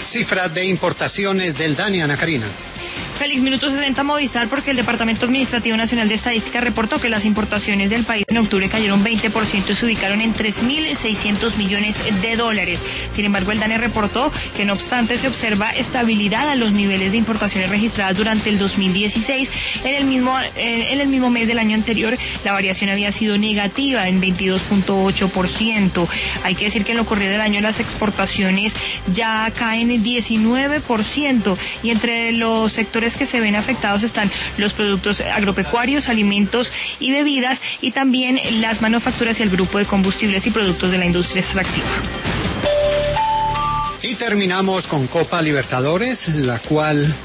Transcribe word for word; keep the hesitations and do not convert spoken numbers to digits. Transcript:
Cifra de importaciones del DANE, Ana Karina. Félix, minuto sesenta Movistar, porque el Departamento Administrativo Nacional de Estadística reportó que las importaciones del país en octubre cayeron veinte por ciento y se ubicaron en tres mil seiscientos millones de dólares. Sin embargo, el DANE reportó que no obstante se observa estabilidad a los niveles de importaciones registradas durante el dos mil dieciséis. En el mismo, eh, en el mismo mes del año anterior, la variación había sido negativa en veintidós punto ocho por ciento. Hay que decir que en lo corrido del año las exportaciones ya caen en diecinueve por ciento, y entre los sectores que se ven afectados están los productos agropecuarios, alimentos y bebidas, y también las manufacturas y el grupo de combustibles y productos de la industria extractiva. Y terminamos con Copa Libertadores, la cual